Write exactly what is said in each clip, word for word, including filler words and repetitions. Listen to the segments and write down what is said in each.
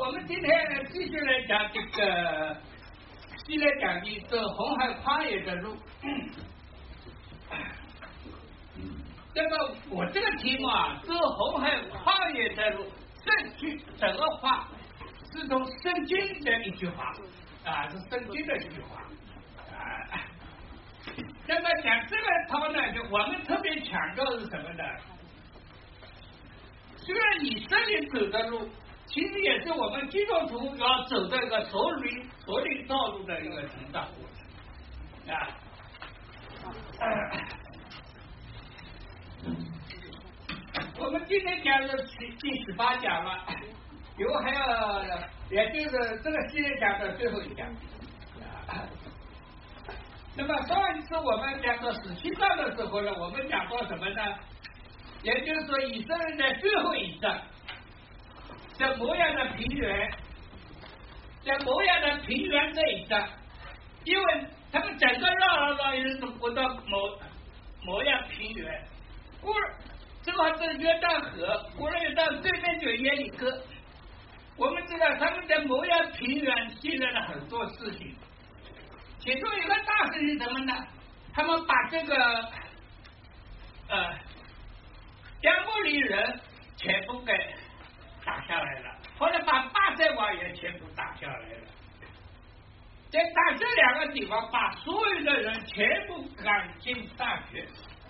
我们今天继续来讲这个，继续来讲的是红海跨越的路。那么我这个题目啊，是红海跨越的路，这句整个话是从圣经的一句话啊，是圣经的一句话啊。那么讲这个套呢，就我们特别强调是什么呢？虽然以色列走的路，其实也是我们基督徒要走的一个所领所领道路的一个成长过程啊。呃我们今天讲的第第十八讲了，以后还要，也就是这个系列讲的最后一讲。啊、那么上一次我们讲到十七章的时候呢，我们讲到什么呢？也就是说，以色列在最后一章，在摩亚的平原，在摩亚的平原这一章，因为他们整个绕绕绕一直都过到摩摩亚平原，过正好这约旦河，过了约旦对面就耶利哥。我们知道他们在摩亚平原经历了很多事情，其中一个大事情什么呢？他们把这个呃亚摩利人全部给打下来了，后来把巴塞王也全部打下来了。在打这两个地方，把所有的人全部赶尽杀绝。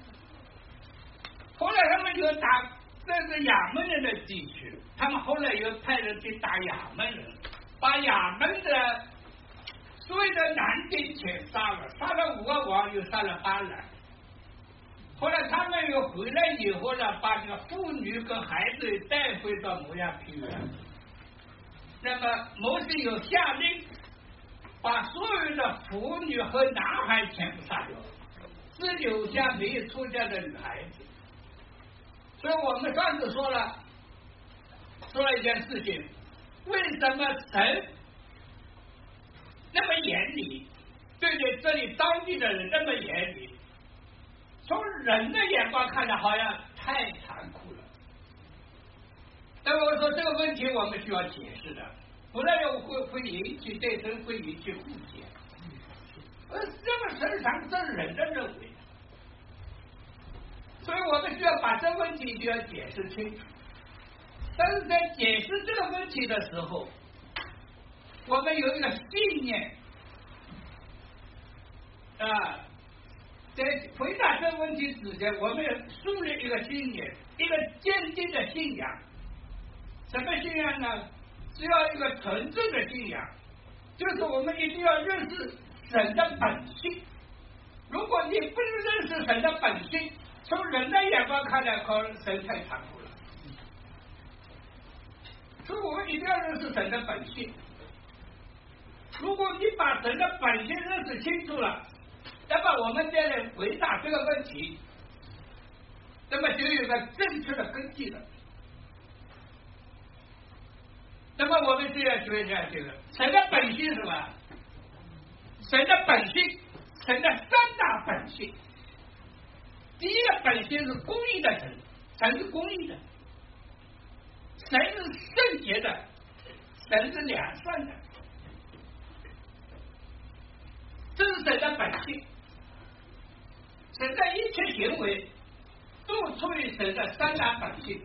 后来他们又打这个亚门人的地区，他们后来又派人去打亚门人，把亚门的所有的男丁全杀了，杀了五个王，又杀了八人。后来他们又回来以后呢，把这个妇女跟孩子带回到摩亚平原。那么摩西有下令，把所有的妇女和男孩全部杀掉，只留下没有出嫁的女孩子。所以我们上次说了，说了一件事情，为什么神那么严厉，对待这里当地的人那么严厉？从人的眼光看来，好像太残酷了。那么我说这个问题我们需要解释的，不然会会引起对神会引起误解。而这个神上这是人的认为。所以我们需要把这个问题就要解释清楚。但是在解释这个问题的时候，我们有一个信念啊，在回答这个问题之前，我们要树立一个信念，一个坚定的信仰。什么信仰呢？是要一个纯正的信仰，就是我们一定要认识神的本性。如果你不认识神的本性，从人的眼光看来，可能神太残酷了。所以我们一定要认识神的本性。如果你把神的本性认识清楚了，那么我们再来回答这个问题，那么就有个正确的根基了。那么我们就要学一下这个神的本性是什么？神的本性，神的三大本性。第一个本性是公义的神，神是公义的，神是圣洁的，神是良善的，这是神的本性。神的一切行为都出于神的三大本性。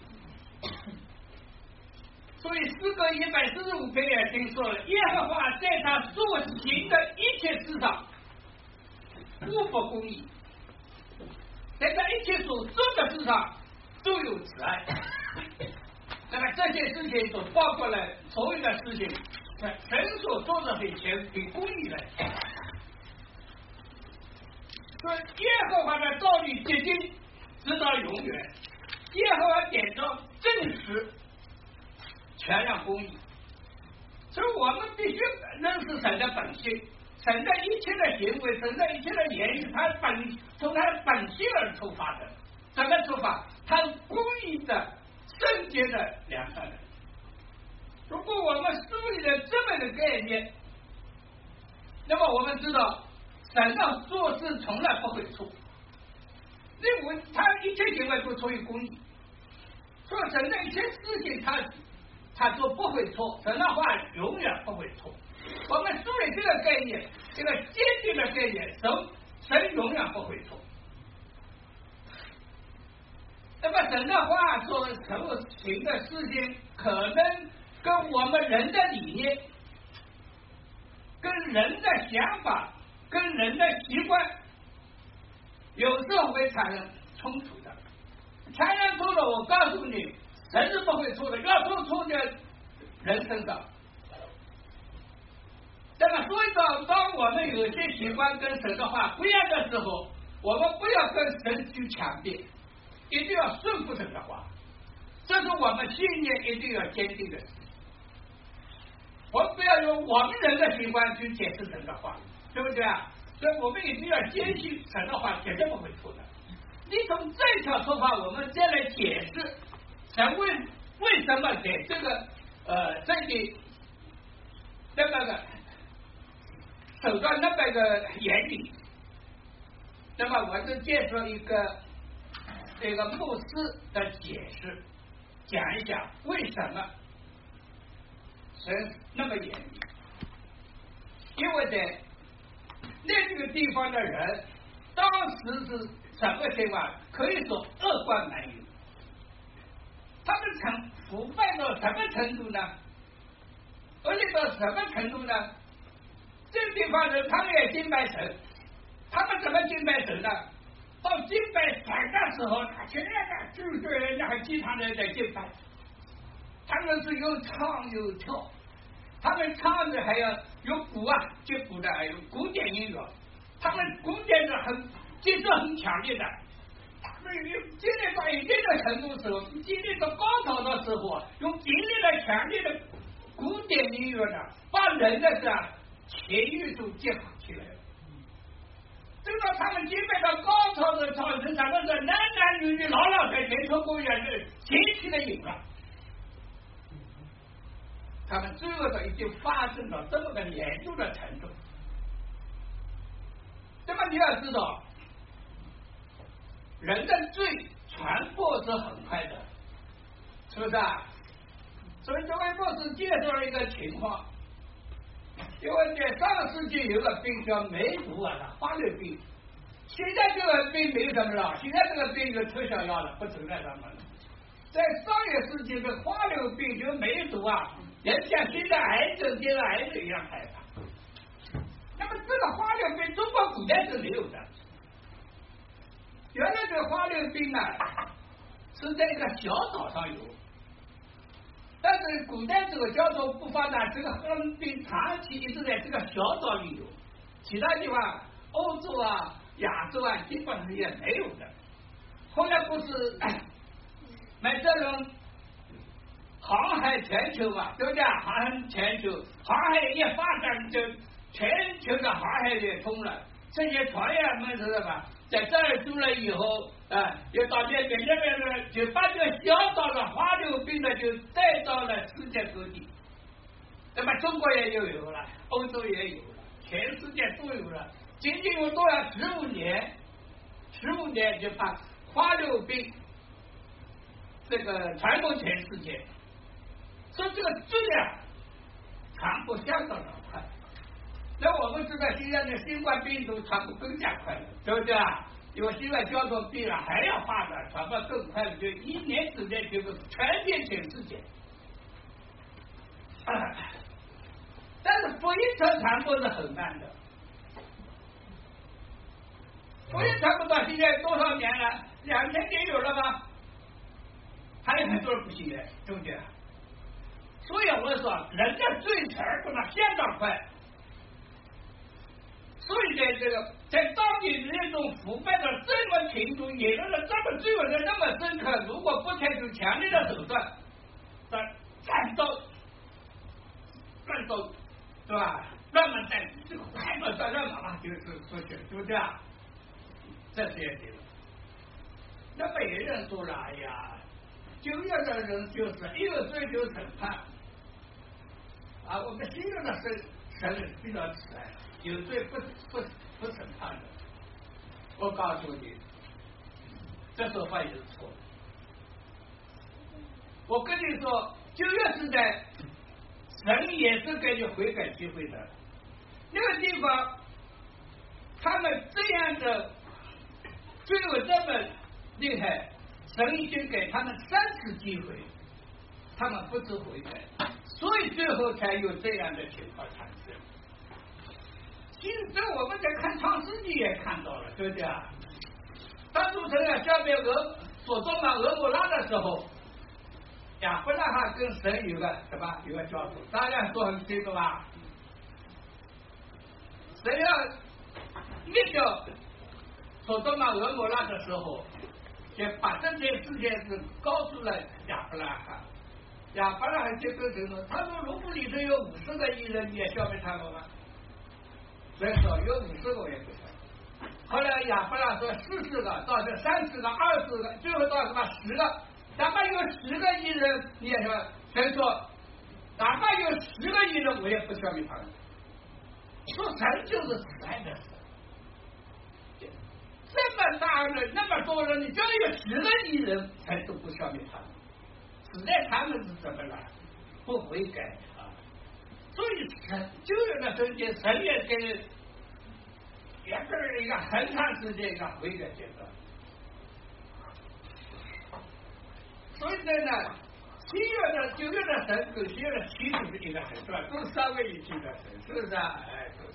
所以诗歌一百四十五篇也经说了，耶和华在他所行的一切事上无不公义，在他一切所做的事上都有慈爱。那么这些事情都包括了所有的事情，神所做的很全很公义的。所以耶和华的道理洁净直到永远，耶和华典章正实全然公义。所以我们必须认识神的本性，神的一切的行为，神的一切的言语，他本从他的本性而出发的。怎么出发？他是公义的、圣洁的、良善的。如果我们树立了这么一个概念，那么我们知道神要做事从来不会错，因为他一切行为都出于公义，所以神的一切事情他他说不会错，神的话永远不会错。我们树立这个概念，这个坚定的概念，神神永远不会错。那么神的话所成行的事情，可能跟我们人的理念、跟人的想法、跟人的习惯，有时候会产生冲突的。产生冲突，我告诉你，神是不会错的，要做错在人身上。那么，所以说，当我们有些习惯跟神的话不一样的时候，我们不要跟神去强辩，一定要顺服神的话，这是我们信念一定要坚定的事情。我们不要用我们人的习惯去解释神的话，对不对啊？所以我们一定要坚信神的话绝对不会错的。你从这条出发，我们再来解释神为为什么给这个呃这个那个的手段那么个严厉。那么我就介绍一个这个牧师的解释，讲一讲为什么神那么严厉。因为在那这个地方的人，当时是什么情况？可以说恶贯满盈。他们成腐败到什么程度呢？恶劣到什么程度呢？这个地方人他们也敬拜神，他们怎么敬拜神呢？到敬拜神的时候，他全的就是人家还经常人在敬拜，他们是又唱又跳，他们唱的还要有鼓啊，接鼓的，还有古典音乐，他们古典的很节奏很强烈的，他们经历到一定的程度的时候，经历到高潮的时候，用激烈的、强烈的古典音乐呢，把人的这情欲都激发起来了。等到他们经历到高潮的唱成啥的是男男女女、老老在前车公园是极其的瘾了。他们罪恶的已经发生到这么个严重的程度。那么你要知道，人的罪传播是很快的，是不是啊？所以这位牧师介绍了一个情况，因为在上个世纪有个病叫梅毒啊，花柳病。现在这个病没什么了，现在这个病就特效药了，不存在什么了。在上个世纪的花柳病就梅毒啊，也像现在癌症这个癌症一样害怕。那么这个花柳病，中国古代是没有的。原来这个花柳病呢，是在一个小岛上有，但是古代这个交通不发达，这个黑人病长期一直在这个小岛里有，其他地方欧洲啊、亚洲啊基本上也没有的。后来不是买这种航海全球嘛，对不对？航海全球，航海一发展，就全球的航海也通了。这些船员们是什么？在这儿住了以后啊，又到那边那边呢，就把这个小岛的花柳病呢，就带到了世界各地。那么中国也就有了，欧洲也有了，全世界都有了。仅仅有多少十五年，十五年就把花柳病这个传播全世界。所以这个罪啊，传播相当的快。那我们知道现在的新冠病毒传播更加快了，对不对啊？因为新冠交通病啊还要发展，传播更快了，就一年之内就是传遍全世界。啊、但是福音传传播是很慢的，福音传播到现在多少年了？两千年有了吧？还有很多人不信的，对不对？所以我说，人的罪传播的相当快。所以在这个在当地那种腐败的这么程度，引入了这么罪恶的那么深刻，如果不采取强烈的手段，的战斗、战斗，是吧？乱嘛战，这个快嘛算乱嘛，就是说起，对不对啊？这些对了。那么有人说了，哎呀，九月的人就是一有罪就审判，啊，我们新约的神神比较慈爱。有罪不不不审判的，我告诉你，这说法也是错的。我跟你说， 旧约时代，神也是给你悔改机会的。那个地方，他们这样的罪恶这么厉害，神已经给他们三次机会，他们不知悔改，所以最后才有这样的情况产生。其实这我们在看创世纪也看到了，对不对啊？当主神要消灭俄所多玛俄摩拉的时候，亚伯拉罕跟神有个什么有个交手，大家说很清楚吧？神要灭掉所多玛俄摩拉的时候，就把这件事情是告诉了亚伯拉罕。亚伯拉罕就跟神说：“他说如果里头有五十个艺人，你也消灭他们吗？”神说：“有五十个我也不消。”后来亚伯拉罕说：“四十个，到这三十个、二十个，最后到什么十个？哪怕有十个艺人，你也说。”神说：“哪怕有十个艺人，我也不消灭他们。”说神就是实在的神。这么大人，那么多人，你只要有十个艺人，才都不消灭他们。实在他们是怎么了？不悔改啊！所以神就有那中间，神也给两个人一个很长时间一个悔改阶段。所以呢，新约的旧约的神跟新约的其实是一个很重要，都是三位一体的神，是不是啊？哎，就是。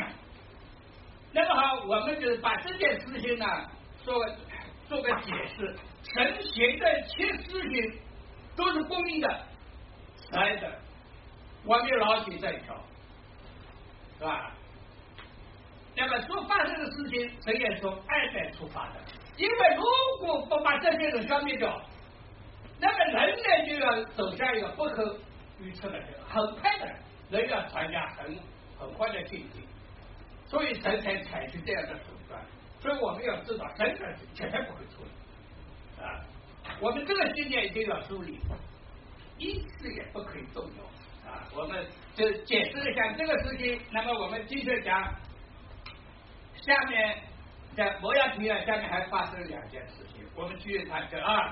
那么好，我们就把这件事情呢，做做个解释。神行的一切事情都是公义的、实在的，我们有牢记这一条，是吧？那么所发生的事情，神也说爱在出发的，因为如果不把这些人消灭掉，那么人类就要走向一个不可预测的人，很快的人要传下很很快的境界。所以神才采取这样的手段，所以我们要知道，神的绝对不会错的啊！我们这个信念一定要树立，一次也不可以动摇啊！我们就解释了一下这个事情，那么我们继续讲，下面在摩亚平原下面还发生了两件事情，我们继续谈这啊。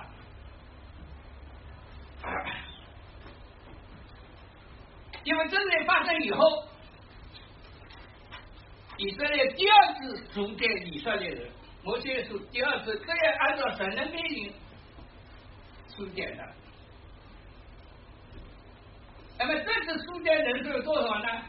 啊因为这事发生以后。以色列第二次组建以色列人，摩西书第二次，这也按照神的命令组建的。那么这次组建人数有多少呢？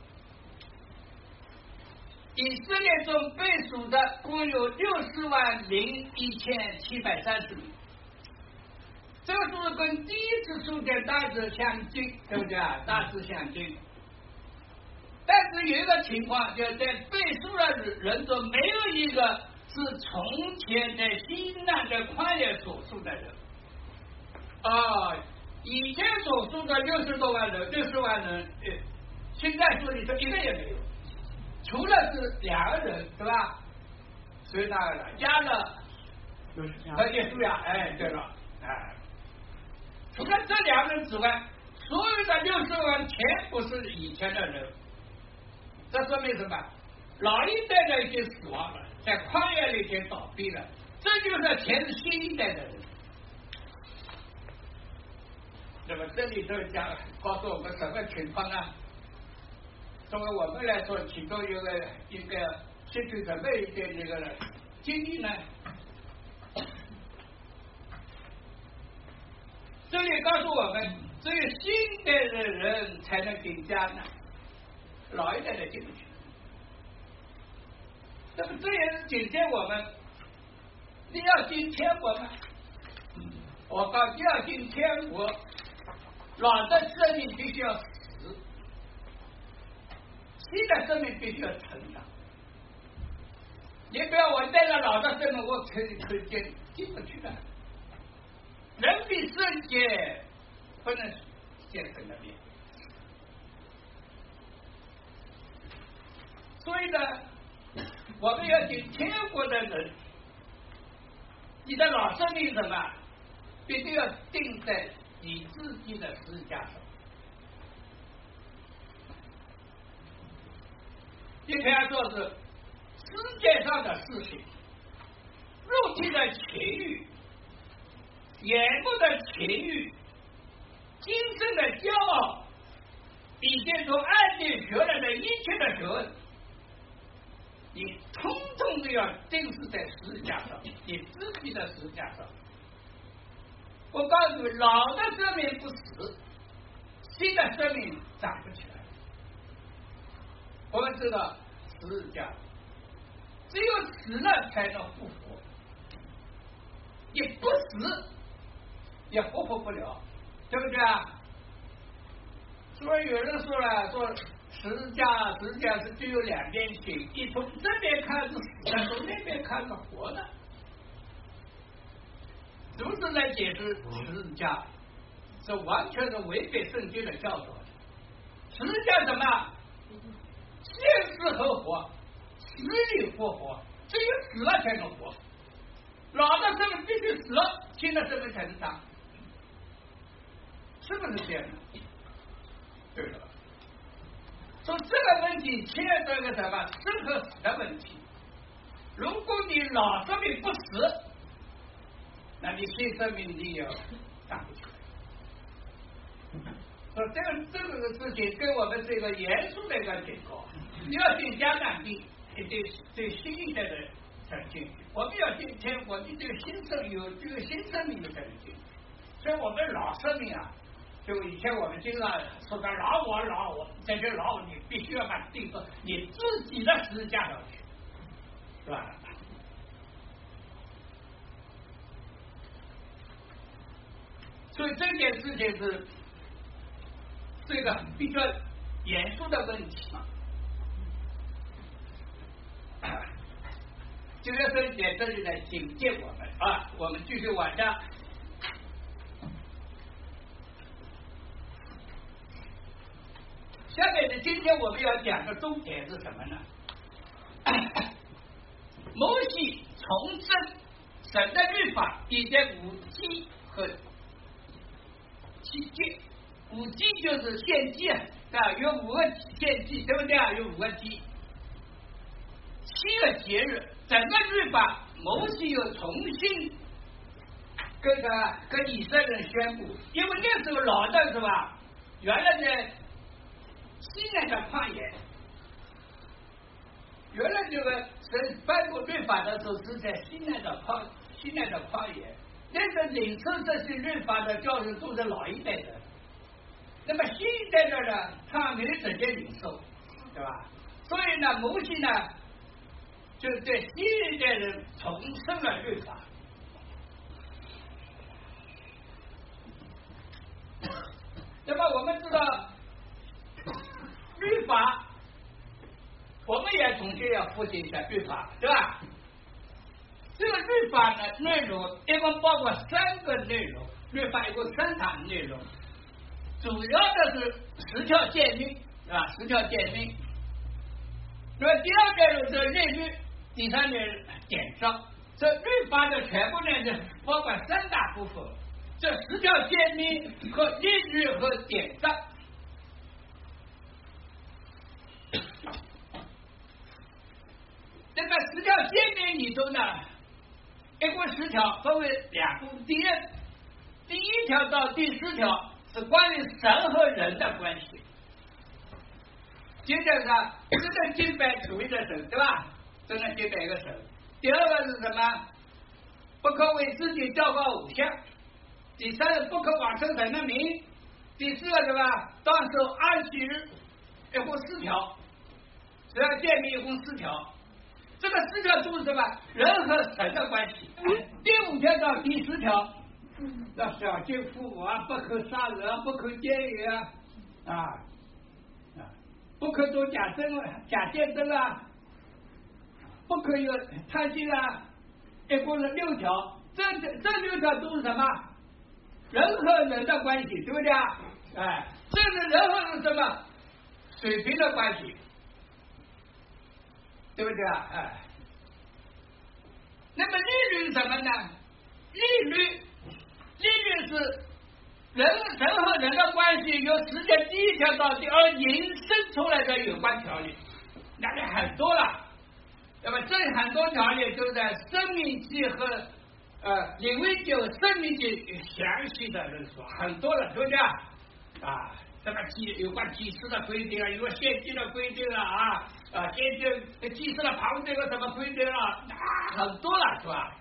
以色列中被数的共有六十万零一千七百三十名，这个数字跟第一次组建大致相近，对不对啊？大致相近。但是有一个情况，就是在被数的人中，没有一个是从前在西南的旷野所属的人。啊，以前所属的六十多万人、六十万人，呃，现在数里头一个也没有，除了是两个人，是吧？所以那个加了和耶稣呀，哎，对了，哎，除了这两个人之外，所有的六十万全部是以前的人。这说明什么？老一代的已经死亡了，在旷野里已经倒闭了，这就是全是新一代的人。那么这里头讲告诉我们什么情况呢？作为我们来说，其中有个一个吸取什么一点这个经历呢？这里告诉我们，只有新一代的人才能进迦南。老一代的进不去，那么这也是警戒我们，你要进天国吗？我告诉你要进天国，老的生命必须要死，新的生命必须要成长。你不要我带着老的生命，我可以可以进进不去的。人比圣洁，不能见神的面。所以呢，我们要进天国的人，你的老生命什么，必须要定在你自己的十字架上。你可以说是世界上的事情，肉体的情欲、眼目的情欲， 今生的骄傲，以及从暗地学来的一切的学问，你通通都要钉死在十字架上，你自己的十字架上。我告诉你，老的生命不死，新的生命长不起来。我们知道十字架，只有死了才能复活，你不死也复活不了，对不对啊？所以有人说了，说十字架，十字架是只有两边形，你从这边看是死的，从那边看是活的。如此来解释十字架，是完全是违背圣经的教导的。十字架什么？现世和活，死里复活，只有死了才能活。老的生命必须死了，新的生命才能长，是不是这样的？对的。所以这个问题牵涉一个什么生和死的问题。如果你老生命不死，那你新生命你也长不起来。所以这个这个事情跟我们这个严肃的一个警告，你要进迦南地，对对新一代的才能进去。我们要今天，我们这个新生有这个新生命的才能进去。所以我们老生命啊，就以前我们经常说的老我老我，这些老我你必须要把它定到你自己的十字架上去，是吧？所以这件事情是这个比较严肃的问题嘛。这个圣节这里来警戒我们啊，我们继续往下。下面的今天我们要讲的重点是什么呢？摩西重申神的律法以及五祭和七戒。五祭就是献祭啊，有五个献祭，对不对啊？有五个祭，七个节日，整个律法摩西又重新跟他跟以色列人宣布，因为那时候老的是吧？原来在西奈的旷野，原来这个神颁布律法的时候是在西奈的旷西奈的旷野，那个领受这些律法的教训都是老一代的。那么新一代的呢，他没直接领受，对吧？所以呢，摩西呢，就对新一代人重申了律法。那么我们知道，律法，我们也重新要复习一下律法，对吧？这个律法的内容一共包括三个内容，律法一共三大内容。主要的是十条诫命，是吧？十条诫命。那么第二个就是律律，第三个典章。这律法的全部内容包括三大部分：这十条诫命和律律和典章。这个十条诫命里头呢，一共十条，分为两部。第一，第一条到第四条。是关于神和人的关系。接着是只能敬拜主一个神，对吧？只能敬拜一个神。第二个是什么？不可为自己雕刻偶像。第三个不可妄称神的名。第四个是吧？当守安息日，一共四条。只要诫命一共四条。这个四条都是什么？人和神的关系。第五条到第十条。那小奸父母啊，不可杀人啊，不可奸淫啊，啊啊，不可做假证假见证啊，不可有贪心啊，一共是六条。这这六条都是什么？人和人的关系，对不对啊？哎，这是人和人什么水平的关系，对不对啊？哎，那么律律是什么呢？律律。律律是人人和人的关系，由世界第一条到第二引申出来的有关条例，那里很多了。那么这很多条例都在《生命记》和呃《利未记》《生命记》详细的论述，很多了，对不对啊？ 啊，什么祭有关祭祀的规定啊，有个献祭的规定啊啊啊，献祭祭祀的旁边有什么规定啊，啊很多了是吧？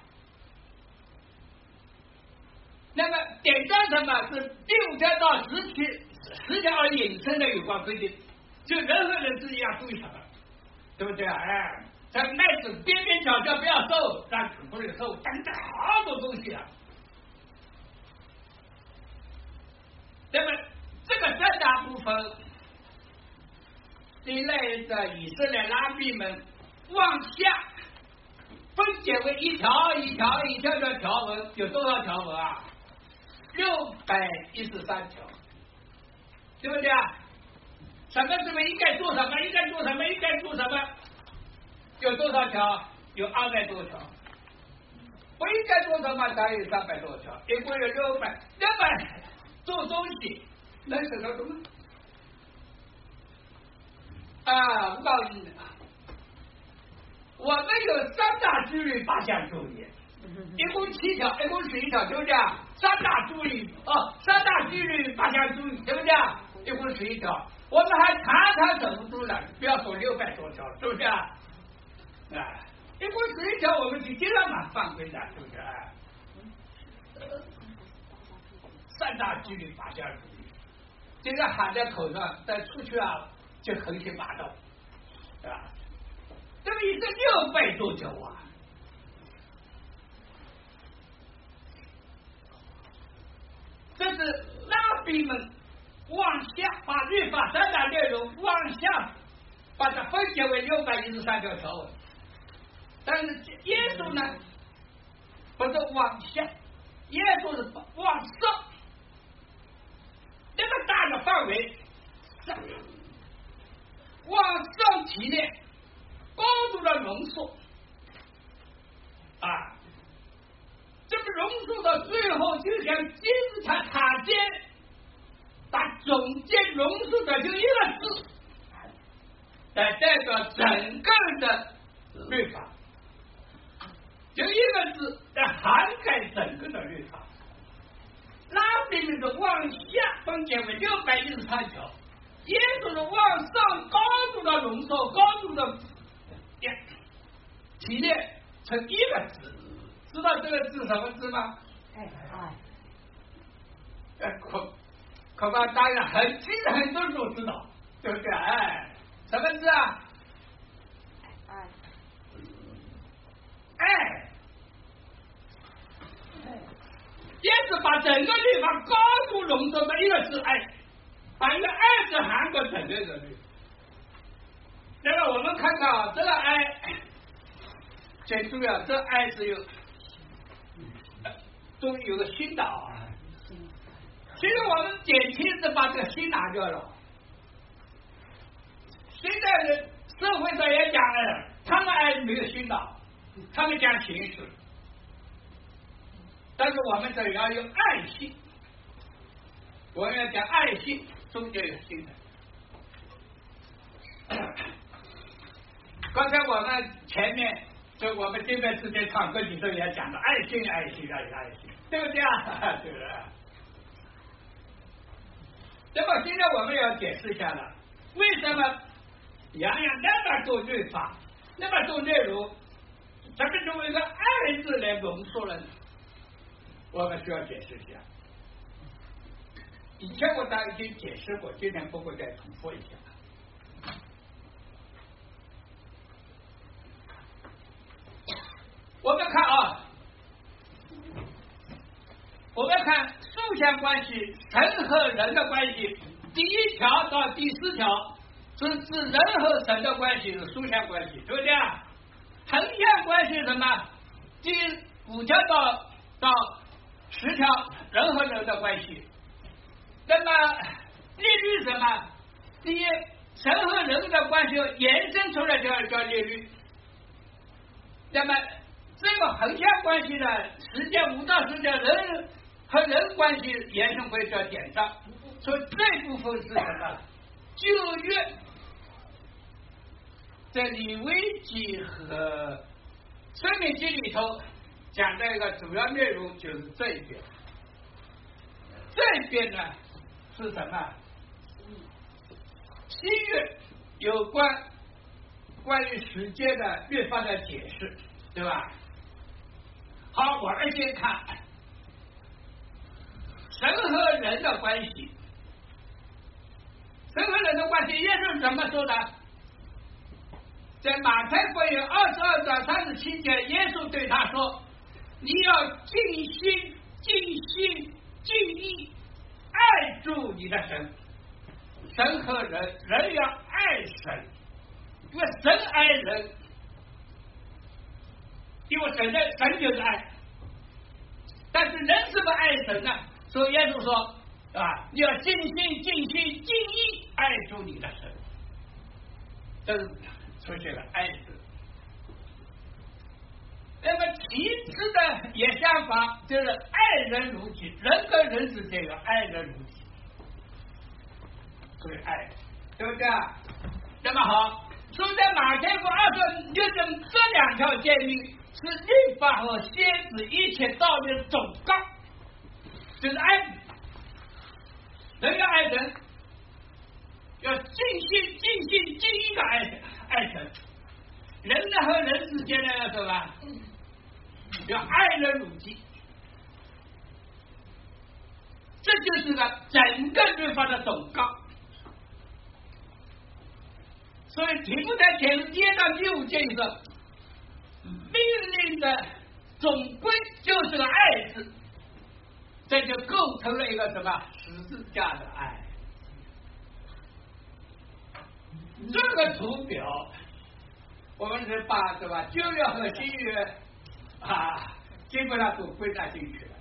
那么典章什么是六条到十七十条而引申的有关规定，就人和人之间要注意什么，对不对啊？哎，这麦子边边角角不要收，但不能收，等等好多东西啊。那么这个三大部分，这一类的以色列拉比们往下分解为一条一条一条的条文，有多少条文啊？六百一十三条，对不对啊？什么什么应该做什么，应该做什么，应该做什么？有多少条？有二百多条。不应该做什么？大概有三百多条，一共有六百。那么做东西能省到什么？啊，我告诉你，我们有三大纪律八项注意，一共七条，一共十一条，对不对？三大注意哦，三大纪律八项注意，对不对？一共十一条，我们还常常忍不住了，不要说六百多条，是不是啊？啊，一共十一条，我们就尽量嘛犯规的，是不是啊？三大纪律八项注意，这个喊在口上，再出去啊就横行霸道，是吧？这么一个六百多条啊！这是拉比们往下把律法三大内容往下把它分解为六百一十三条条文，但是耶稣呢不是往下，耶稣是往上，那么大的范围，往上提炼，高度的浓缩啊。这么浓缩到最后，就像金字塔塔尖，把总结浓缩的就一个字，来代表整个的律法，就一个字来涵盖整个的律法。拉比们是往下分解为六百一十三条，耶稣是往上高度的浓缩，高度的提炼成一个字。知道这个字什么字吗？ 爱爱。 哎，可恐怕当然很其实很多人都知道，对不对？哎，什么字啊？ 爱。 爱。也是把整个律法高度浓缩的一个字爱，把一个爱字涵盖整个的律法。那么我们看看啊，这个爱，最主要这爱字有。终于有个新的啊！其实我们减轻是把这个心拿掉了。现在的社会上也讲了，他们爱没有心脑，他们讲情绪，但是我们这里要有爱心，我们要讲爱心，中间有心的。刚才我们前面。所以我们这边之前唱歌曲时候也讲了爱心爱心爱心爱心，对不对啊？对不对？那么现在我们要解释一下了，为什么洋洋那么多律法，那么多内容，咱们用一个爱字来浓缩了呢？我们需要解释一下。以前我大已经解释过，今天不会再重复一下。我们看啊，我们看属相关系，神和人的关系，第一条到第四条是指人和神的关系是属相关系，对不对啊？横向关系是什么？第五条到到十条人和人的关系。那么利率什么？第一，神和人的关系延伸出来叫叫利率。那么这个横向关系呢，实践五到十条人和人关系延伸会叫典章，所以这部分是什么？旧约在利未记和申命记里头讲的一个主要内容就是这一边，这一边呢是什么？七月有关关于时间的律法的解释，对吧？好，我们先看神和人的关系。神和人的关系，耶稣怎么说的？在马太福音二十二章三十七节，耶稣对他说：“你要尽心、尽心、尽意爱主你的神。神和人，人要爱神，因为神爱人，因为神的神就是爱。但是人是不是爱神呢？所以耶稣说啊，你要尽心、尽心、尽意爱主你的神。这是出现了爱字。那么其次的也相反，就是爱人如己，人跟人之间要爱人如己，所以爱，对不对啊？那么好，所以在马太福音二十六章这两条诫命是律法和先知一切道理的总纲，就是爱人要爱人，要尽心、尽心、尽意的爱爱神。人呢和人之间呢要什么？要爱人如己。这就是呢整个律法的总纲。所以提摩太前书第二章第五节说，命令的总归就是个爱字，这就构成了一个什么十字架的爱。这个图表，我们是把对吧旧约和新约啊基本上都归纳进去了。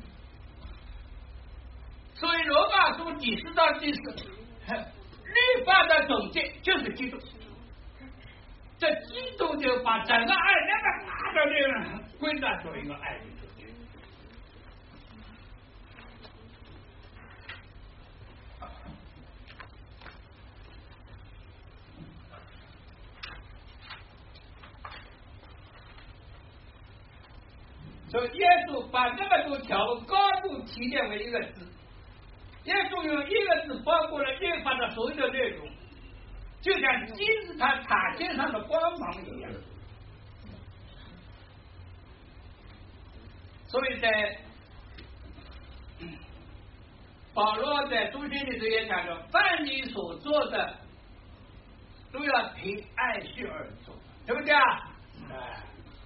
所以罗马书第四章第四律法的总结就是基督，这基督就把整个爱那个大的这个归纳做一个爱的总结。所以耶稣把那么多条高度提炼为一个字，耶稣用一个字包括了律法的所有的内容，就像金字塔塔尖上的光芒一样。所以在保罗在书信里头也讲了，凡你所做的都要凭爱心而做，对不对啊？哎，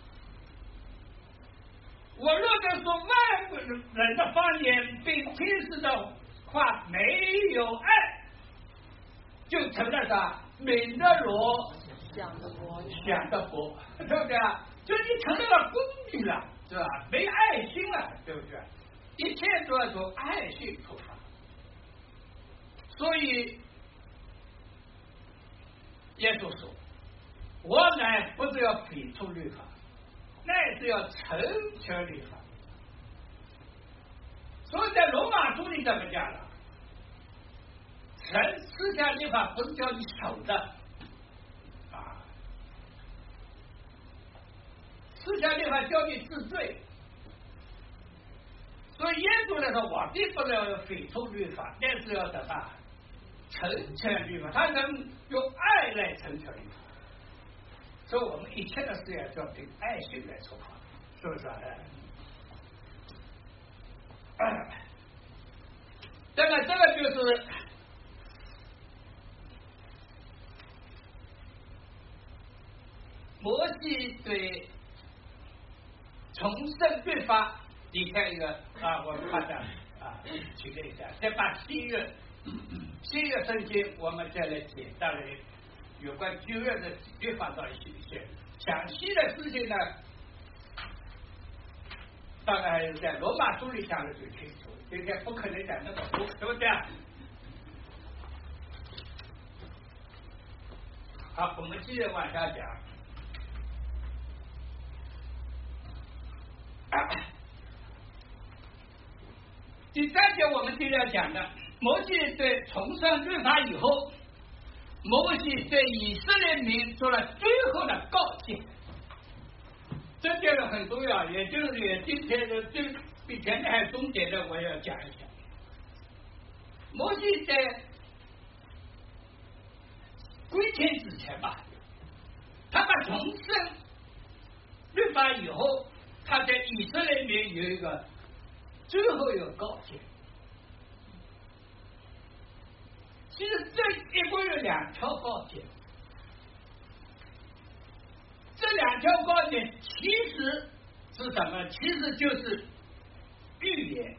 我若能说万个人的方言并平时的话没有爱，就成了啥？美的罗想的佛， 想的佛，对不对啊？就你成了工具了，是吧？没爱心了，对不对？一切都要从爱心出发。所以耶稣说：“我乃不是要废除律法，乃是要成全律法。”所以在罗马书里怎么讲了？神思想律法不是叫你守的啊，思想律法叫你治罪。所以耶稣来说，我并不是要废除律法，但是要什么？成全律法，他能用爱来成全律法。所以我们一切的事业就要凭爱心来出发，是不是啊？那么这个就是摩西对重生律法底下一个啊，我们把它啊举例一下，先把新约新约圣经我们再来简单的有关旧约的律法到一些详细的事情呢，大概还是在罗马书里讲的最清楚，今天不可能讲那么多，对不对？好，我们继续往下讲。第三节我们接着讲的，摩西对重生律法以后，摩西对以色列民做了最后的告诫，这点很重要，也就是也今天的最比前面还重点的，我要讲一下。 摩西在归天之前吧，他把重生律法以后，他在以色列里面有一个最后一个告诫。其实这一共有两条告诫，这两条告诫其实是什么？其实就是预言。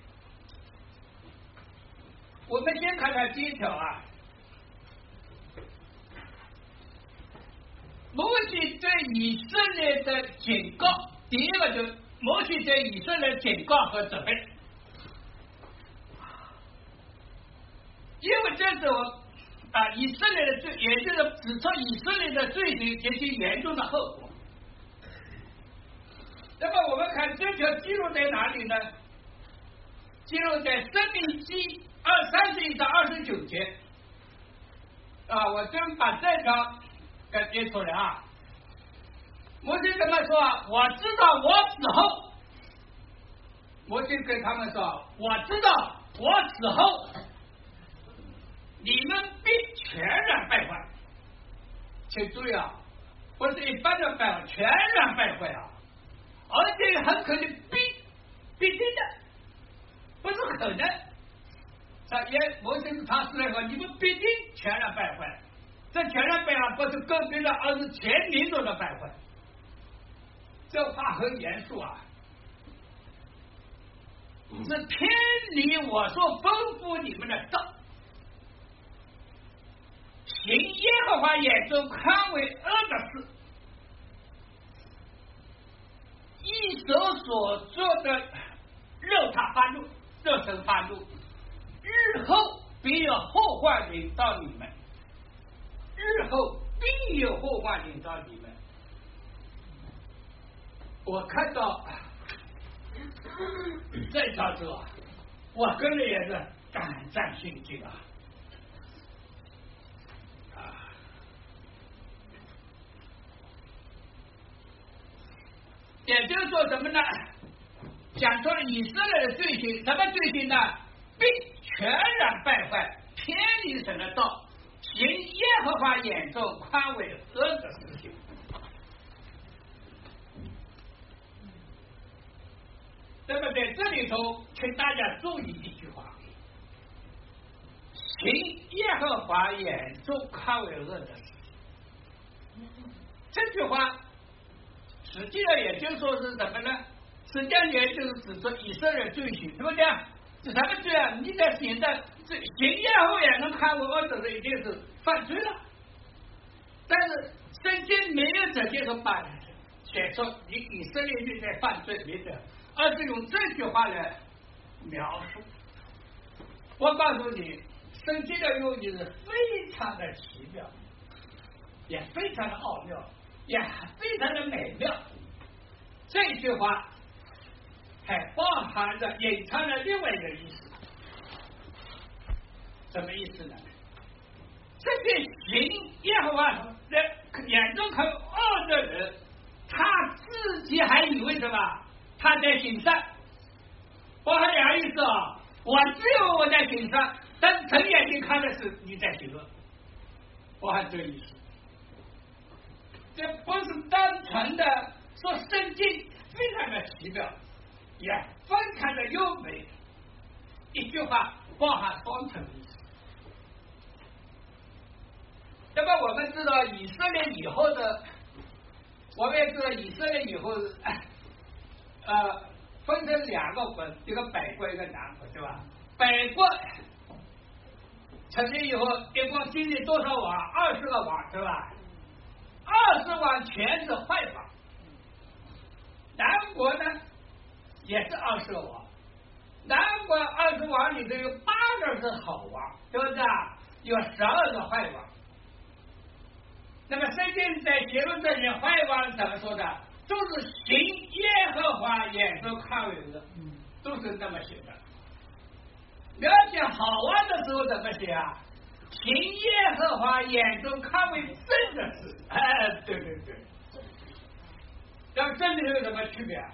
我们先看看第一条啊，摩西对以色列的警告，第一个就是摩西对以色列的警告和责备，因为这时候啊，以色列的罪，也就是指出以色列的罪行及其严重的后果。那么我们看这条记录在哪里呢？记录在《申命记》二三十一到二十九节啊，我真把这条给列出来啊。摩西怎么说？我知道我死后，摩西跟他们说，我知道我死后，你们必全然败坏。请注意啊，不是一般的败坏，全然败坏啊，而且很可能必必定的，不是可能。他也摩西是他是来说，你们必定全然败坏。这全然败坏不是个别的，而是全民族的败坏。这话很严肃啊，是偏离我所吩咐你们的道，行耶和华眼中看为恶的事，一手所做的肉他发怒，肉身发怒，日后必有后患临到你们，日后必有后患临到你们。我看到这条之后，我个人也是胆战心惊啊！啊，也就是说什么呢？讲出了以色列的罪行，什么罪行呢？并全然败坏，偏离神的道，行耶和华眼中宽为恶的事情。那么在这里头，请大家注意一句话：行耶和华眼中看为恶的事情。这句话实际上也就说是什么呢？实际上也就是指出以色列罪行，对不对？是什么罪啊？你在行的行耶和华眼中看为恶的事，一定是犯罪了。但是圣经没有直接说把写出你以色列人在犯罪，没得。而是用这句话来描述。我告诉你，圣经的用意是非常的奇妙，也非常的奥妙，也非常的美妙。这一句话还包含着隐藏了另外一个意思。什么意思呢？这些行耶和华的眼中看恶的人，他自己还以为什么？他在行善，包含两个意思啊。我只有我在行善，但是陈眼睛看的是你在行恶，包含这个意思。这不是单纯的说圣经非常的奇妙，也非常的优美。一句话包含双层意思。那么我们知道以色列以后的，我们也知道以色列以后。呃，分成两个国，一个北国，一个南国，对吧？北国成立以后，一共经历多少王？二十个王，对吧？二十王全是坏王。南国呢，也是二十个王。南国二十王里头有八个是好王，对不对啊？有十二个坏王。那么圣经在结论这里，坏王怎么说的？都是行耶和华眼中看为恶，都是这么写的。了解好玩的时候怎么写啊？行耶和华眼中看为正的事，哎，对对对。那么这里有什么区别啊？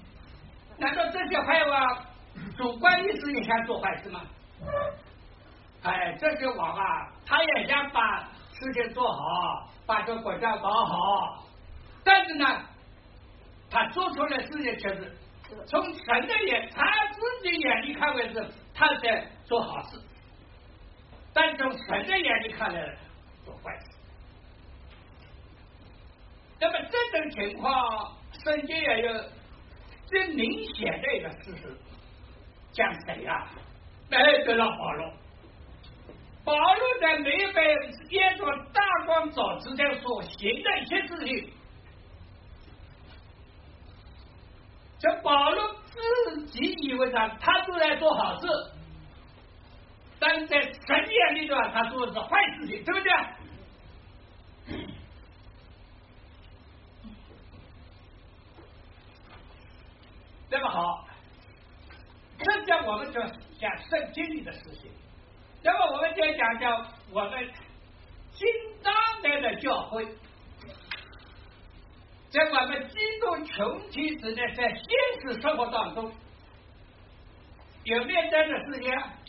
难道这些坏话主观意识也想做坏事吗？ 哎，这些王啊，他也想把事情做好，把这国家搞好，但是呢，他做出来事情却是从神的眼，他自己眼里看为是他在做好事，但从神的眼里看来做坏事。那么这种情况，圣经也有最明显的一个事实，讲谁啊？哎，对了，保罗。保罗在没有被耶稣大光照之前所行的一些事情，这保罗自己以为他他都在做好事，但是在神眼里头他做的是坏事情，对不对？那么好，这讲我们就讲圣经里的事情。那么我们再讲讲我们新当代的教会，在我们基督群体之内，在现实生活当中有没有这样的事情？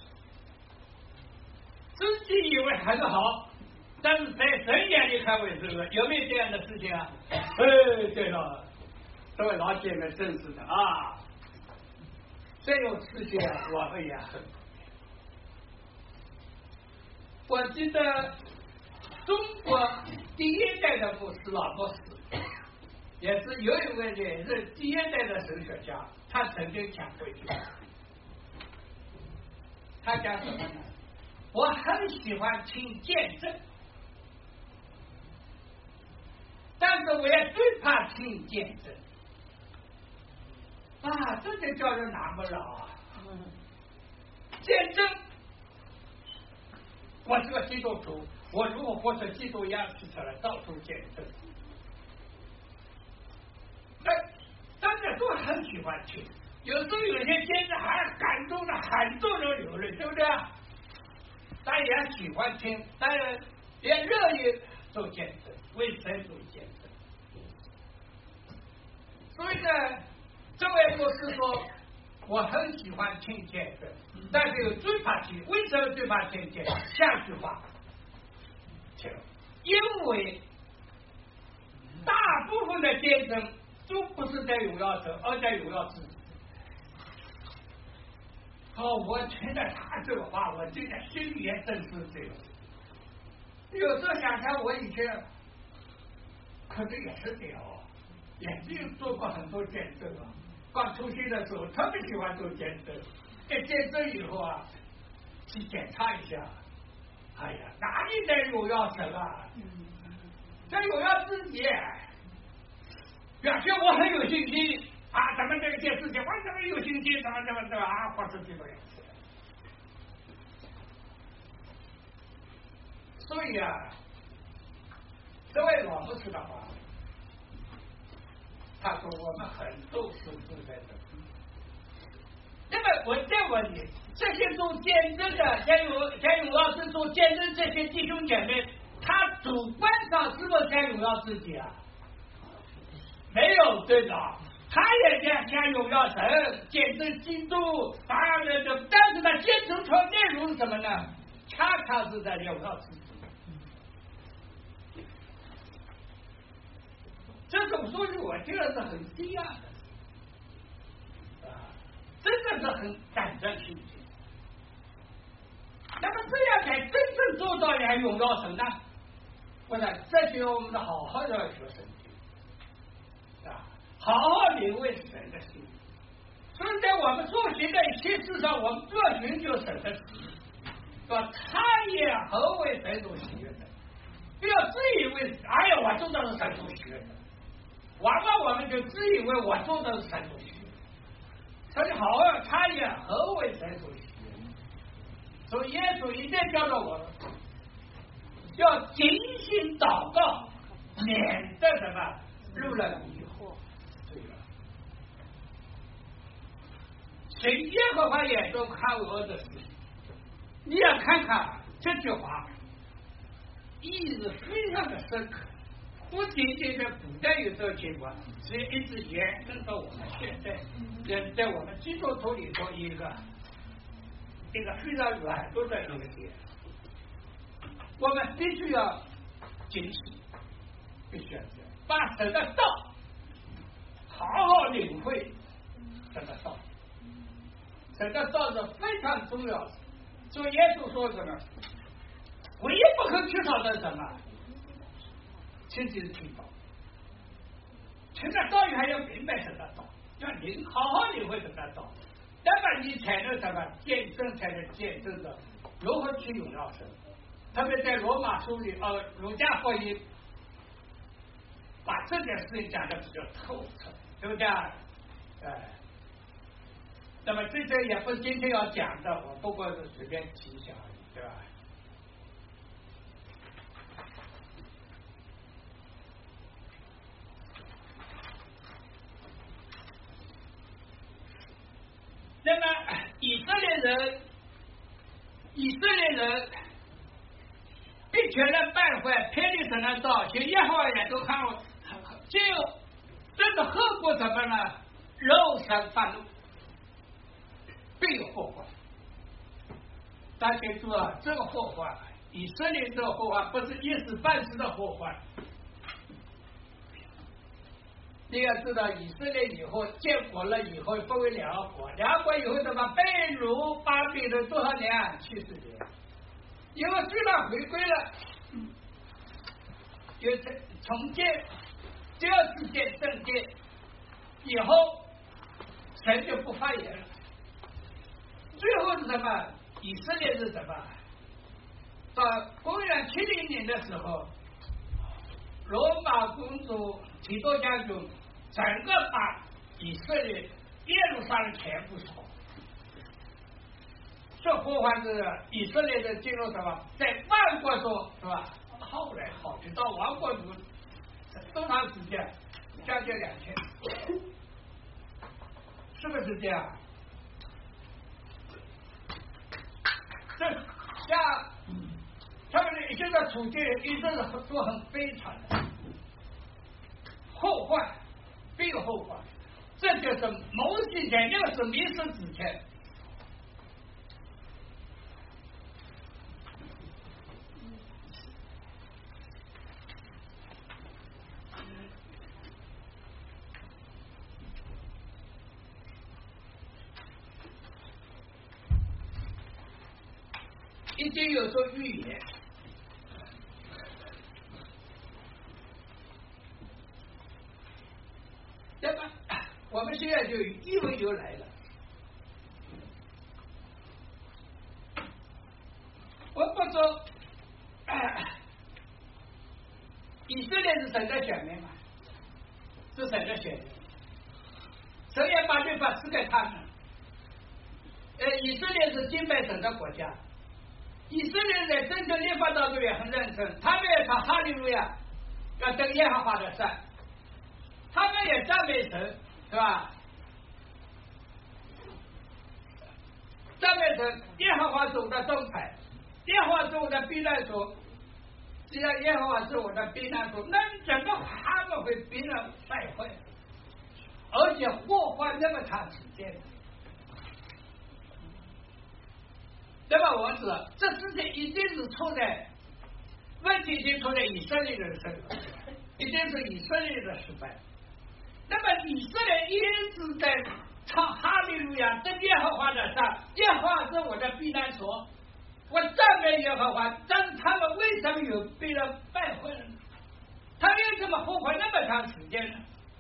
自己以为很好，但是在神眼里看为这个，有没有这样的事情啊？哎，对了，各位老姐妹，真是的啊！这种事情我们也很。我记得中国第一代的牧师老牧师，也是有一位也是第一代的神学家，他曾经讲过一句话，他讲什么呢？我很喜欢听见证，但是我也最怕听见证。啊，这就叫人难不了啊！见证。我是个基督徒，我如果活成基督一样去出来，到处见证。哎，大家都很喜欢听，有时候有些见证还感动的很多人流泪，对不对？大家也喜欢听，大家也乐意做见证，为神做见证。所以呢，这位牧师说，我很喜欢听见证。但是有最怕听，为什么最怕听见？下句话，因为大部分的见证都不是在荣耀神，而在荣耀自己。哦，我听了他这个话，我真的心里也真是这个。有时候想想，我以前可能也是这样哦，也是做过很多见证啊。刚出现的时候，特别喜欢做见证。在见证以后啊，去检查一下，哎呀，哪里在荣耀神啊？这荣耀自己，表现我很有信心啊！咱们这一件事情，我怎么有信心？怎么怎么怎么啊？或者这个样子。所以啊，这位老牧师的话，他说我们很重视住在这。那么我再问你，这些做见证的，像有像有老师做见证这些弟兄姐妹，他主观上是不是在荣耀自己啊？没有，对的，他也在想荣耀神，见证基督，当然的，但是他见证出内容是什么呢？恰恰是在荣耀自己。这种说句我觉得是很低样的。真的是很感人心情。那么这样才真正做到来荣耀神呢？我想这就我们的好好的学圣经啊，好好领会神的心。所以在我们做行的一切事上，我们都要寻求神的旨意，说他也何为神所喜悦的，不要自以为哎呀我做的是神所喜悦的，往往我们就自以为我做的是神所喜悦的。所以好啊，他也何为神所喜悦？所以耶稣一再教导我们，要警醒祷告，免得什么入了迷惑。对了，谁耶和华眼中看我的事情，你要看看这句话，意义是非常的深刻。不仅仅在古代有这个情况，所以一直延伸到我们现在，在在我们基督徒里头一个一个非常软弱的一个点。 我们必须要警醒，必须要这样，把神的道好好领会神的道。神的道是非常重要的。所以耶稣说什么？唯一不可缺少的是什么？亲自听道。听了道语还要明白神的道，要领好好领会神的道，那么你才能什么见证，才能见证的如何去荣耀神。特别在罗马书里，呃，儒家福音把这件事情讲的比较透彻，对不对？哎，那么这些也不是今天要讲的，我不过是随便提一下而已，对吧？那么以色列人，以色列人并全然败坏，偏离神的道，其实耶和华也都看过，就这个后果什么呢？肉身发怒，必有后患。大家记住啊，这个后患，以色列这个后患不是一时半时的后患。你要知道，以色列以后建国了以后分为两个国，两个国以后怎么被掳巴比伦多少年？七十年。以后虽然回归了，又重建，第二次建政建以后，神就不发言了。最后是什么？以色列是什么？到公元七零年的时候，罗马公主提多将军整个把以色列耶路撒冷全部烧。这祸患是以色列的进入什么？在万国中是吧？后来好直到亡国主多长时间？将近两千，是不是这样？这像他们的现在处境一直是都很悲惨的，后患必有后患，这就是谋之前，这个是迷失之前。已经有说预言，那么我们现在就一为由来了。我不说，哎，以色列是神的选民嘛，是神的选民，神也把律法赐给他们。呃，以色列是敬拜神的国家。以色列在真正立法当中也很认真，他们也唱哈利路亚，要登耶和华的山，他们也赞美神，是吧？赞美神，耶和华是我的盾牌，耶和华是我的避难所，只要耶和华是我的避难所，那整个他们会避难败坏，而且祸患那么长时间。那么我知道，这事情一定是出在问题，已经出在以色列人身上，一定是以色列的失败。那么以色列一直在唱哈利路亚，登耶和华的山，耶和华是我的避难所，我赞美耶和华。但他们为什么有被人败坏了呢？他为什么后悔那么长时间呢？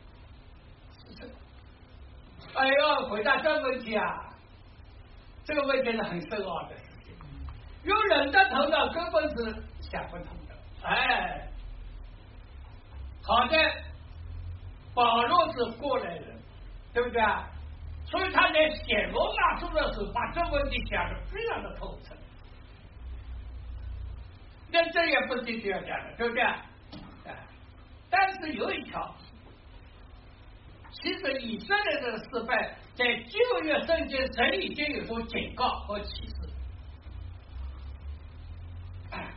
哎呦，回答这个问题啊！这个问题是很深奥的事情，用人的头脑根本是想不通的。哎，好在保罗是过来人，对不对啊？所以他在写罗马书的时候，把这个问题想得非常的透彻。那这也不是今天要讲的，对不对？哎，但是有一条，其实以色列的失败，在旧约圣经神已经有所警告和启示。哎，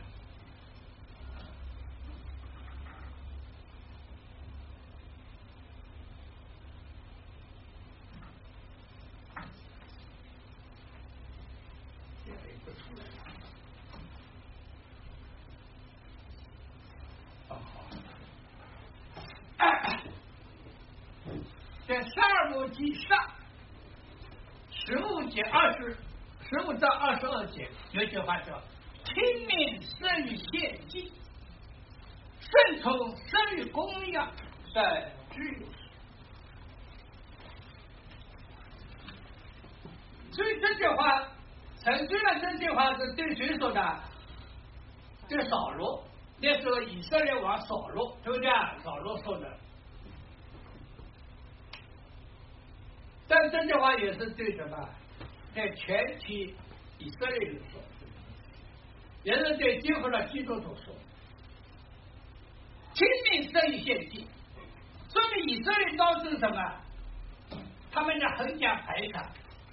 记上十五节二十十五到二十二节有句话叫听命胜于献祭，顺从胜于公羊的自由。所以这句话，神虽然这句话是对谁说的？对扫罗，那时候以色列王扫罗，对不对？扫罗说的。但这句话也是对什么？对全体以色列人说，也是对几乎的基督徒说。听命胜于献祭，说明以色列当时什么？他们的很讲排场。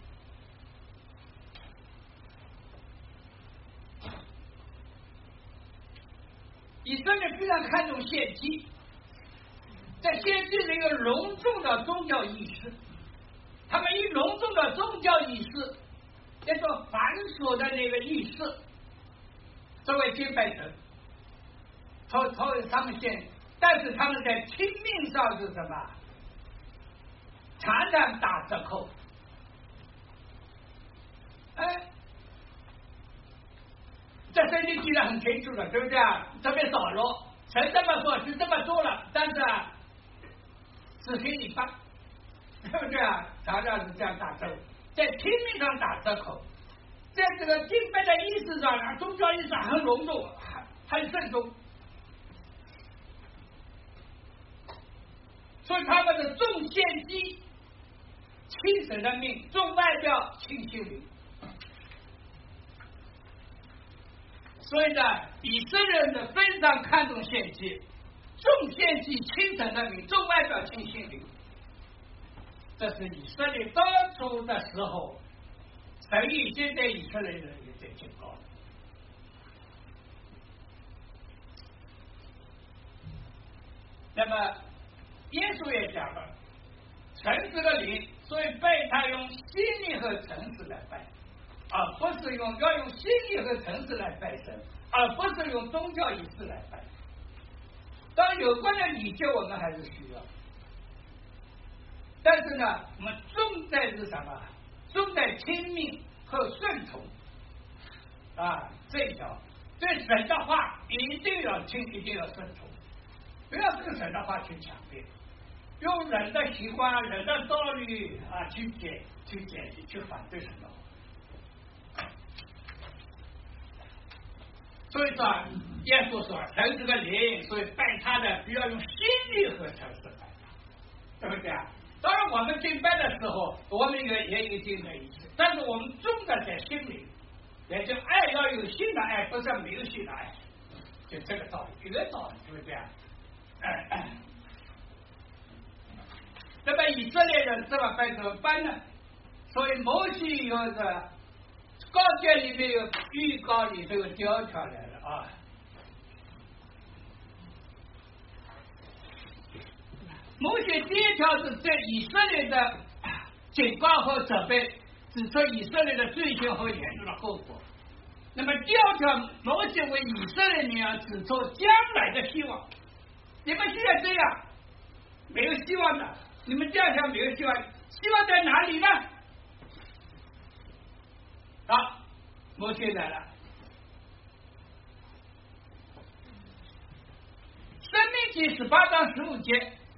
以色列非常看重献祭，在献祭是一个隆重的宗教仪式，他们以隆重的宗教仪式，那个繁琐的那个仪式作为敬拜神，作作为他们献，但是他们在听命上是什么？常常打折扣。哎。这圣经记得很清楚的，对不对啊？特别扫罗，神这么说是这么做了，但是啊，只给你办，对不对啊？常常是这样打折，在听命上打折扣，在这个敬拜的意思上啊，宗教意识很隆重，很很慎重，所以他们的重献祭，轻神的命，重外表，轻心灵。所以呢，以色列人非常看重献祭，重献祭轻神的名，重外表轻心灵。这是以色列当初的时候，神已经对以色列人有在警告了。那么，耶稣也讲了，神是个灵，所以拜他用心灵和诚实来拜。而不是用要用心意和诚实来拜神，而不是用宗教仪式来拜。当然，有关的理解我们还是需要，但是呢，我们重在是什么？重在听命和顺从啊，这一条对神的话一定要听，一定要顺从，不要跟神的话去抢辩，用人的习惯、人的道理啊去解、去解释、去反对神的话。所以说，耶稣说神是个灵，所以拜他的必要用心力和诚实拜他，对不对啊？当然，我们敬拜的时候，我们也也有敬拜仪式，但是我们重的在心里，也就爱要有心的爱，不是没有心的爱，就这个道理，一个道理，对不对啊？哎哎。那么以色列人怎么拜怎么办呢？所以摩西有个告诫里面有预告里头有条条来了啊。摩西第一条是对以色列的警告和责备，指出以色列的罪行和严重的后果。那么第二条，摩西为以色列人啊指出将来的希望。你们现在这样没有希望的，你们这样想没有希望，希望在哪里呢？好，摩西来了。申命记十八章十五节，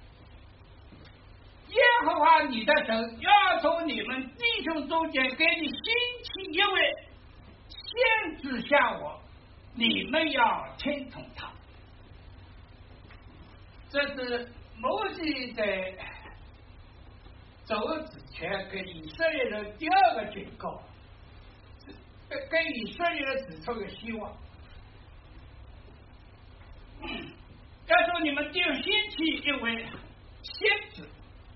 耶和华你的神要从你们弟兄中间给你兴起一位先知像我，你们要听从他。这是摩西在走之前给以色列人第二个警告，给以色列人指出个希望。要说你们就兴起一位先知，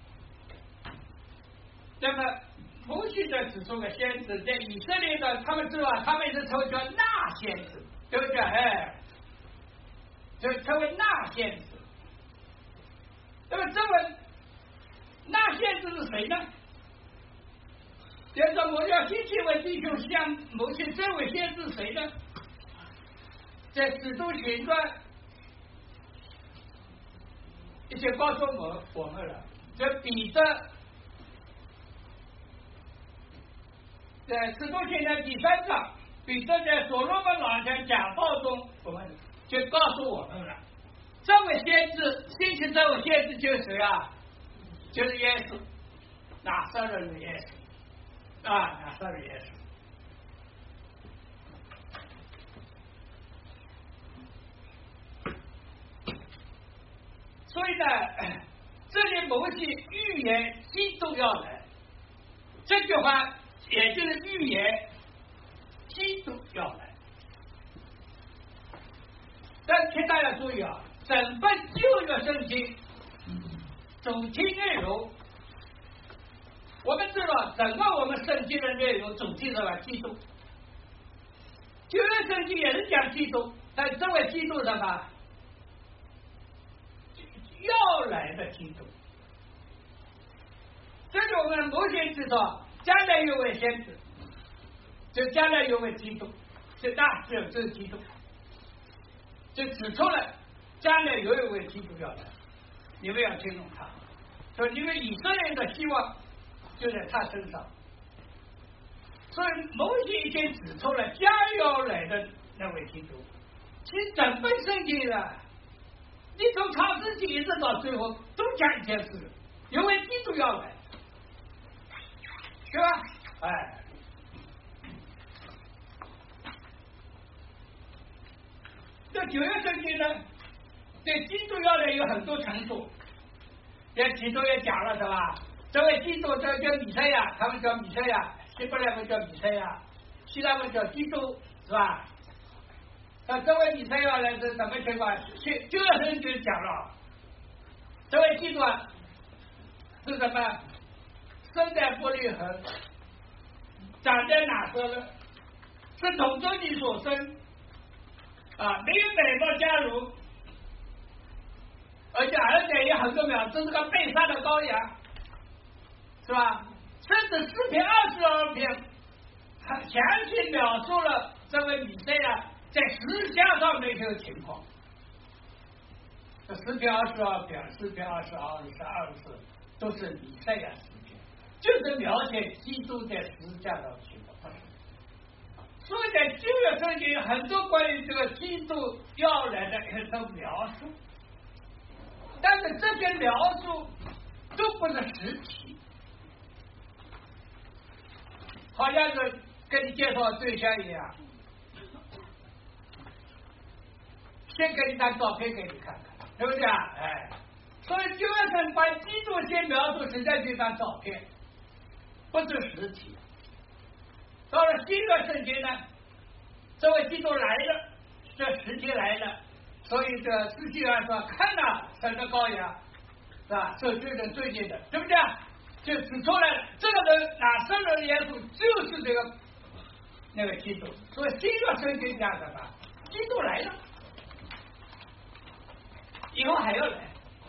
那么摩西的指出个先知，在以色列的他们知道，他们是称为叫纳先知，对不对？哎，就称为纳先知。那么这位纳先知是谁呢？就是说我要兴起一位弟兄像摩西，这位先知谁呢？在使徒行传已经告诉我我们了，这彼得在《使徒行传》第三章，彼得在所罗门王前讲道中，我们就告诉我们了，这位先知，兴起这位先知就是谁啊？就是耶稣，拿撒勒的耶稣啊，拿撒勒耶稣。所以呢，这里某些预言基督要来，这句话也就是预言基督要来。但请大家注意啊，整本旧约圣经主题内容，我们知道整个我们圣经的内容主题是吧？基督。旧约圣经也是讲基督，但这位基督什么？要来的基督。这是我们某些知道，将来有位先知，就将来有位基督，就那只有这是基督，就指出了将来有一位基督要来，你们要听从他，说因为以色列的希望就在他身上，所以某些已经指出了将要来的那位基督。其实整本圣经啊，你从创世纪一直到最后都讲一件事，有位基督要来，是吧？哎，这旧约圣经呢，对基督要来有很多陈述，也其中也讲了是吧？这位基督这叫弥赛亚，他们叫弥赛亚，希伯来文叫弥赛亚，希腊文叫基督，是吧？那这位弥赛亚呢是什么情况？旧约圣经讲了，这位基督啊是什么？生在伯利恒，长在拿撒勒，是统中你所生，啊，没有买到家奴，而且而且也很重要，这是个被杀的羔羊，是吧？甚至诗篇二十二篇，详细描述了这位弥赛亚在十架上那些情况。这诗篇二十二篇、诗篇二十二、十二次都是弥赛亚诗篇，就是描写基督在十架上的情况。所以在旧约圣经很多关于这个基督要来的很多描述，但是这些描述都不是实体，好像是跟你介绍对象一样，先给你张照片给你看看，对不对啊？哎，所以旧约圣经把基督先描述是在这张照片，不是实体。到了新约圣经呢，这位基督来了，这实体来了，所以这实际上说看了神的羔羊，是吧？这罪人罪孽的，对不对？就指出来了，这个人拿撒勒的耶稣就是这个那个基督。所以新约圣经讲什么？基督来了，以后还要来。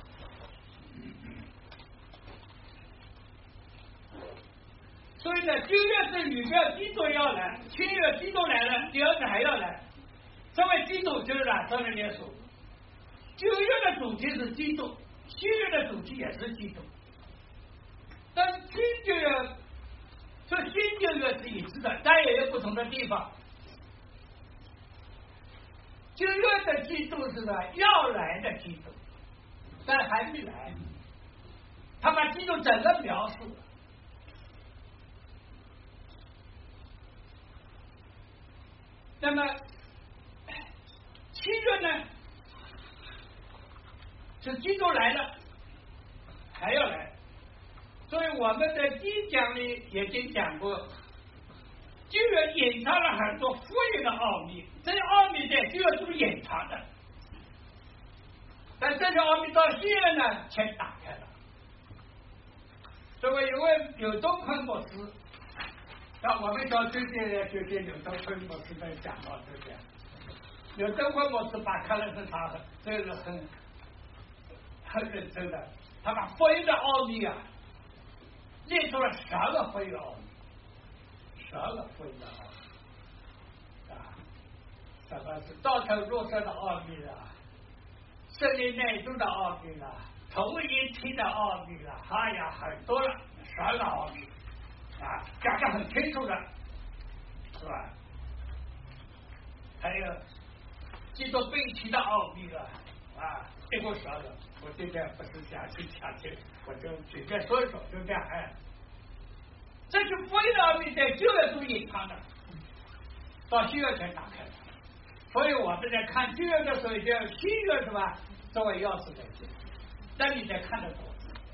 所以呢，旧约是预表基督要来，新约基督来了，第二次还要来。这位基督就是拿撒勒耶稣。旧约的主题是基督，新约的主题也是基督。但新旧约，说新旧约是一致的，但也有不同的地方。旧约的基督是呢要来的基督，但还没来，他把基督整个描述了。那么新约呢，是基督来了，还要来。所以我们在第一讲里已经讲过，旧约隐藏了很多福音的奥秘，这些奥秘在旧约中隐藏的，但这些奥秘到新约呢全打开了。所以有位柳东坤博士，那我们小最近就跟柳东坤博士在讲到这边，柳东坤博士把看了是他的，这是很很认真的，他把福音的奥秘啊列出了十二个福音的奥秘，十二个福音的奥秘啊，什么是道成肉身的奥秘啊，圣灵内住的奥秘啊，同一体的奥秘啊，哎呀，很多了，十二个奥秘啊，讲得很清楚的。 是吧？还有基督背弃的奥秘了啊，这个说的，我今天不是想去讲去，我就随便说一说，就这样哎。这是福音的奥秘在旧约中隐藏的，到新约才打开的。所以我们在看旧约的时候，就要新约是吧？作为钥匙在这，那你才看得懂。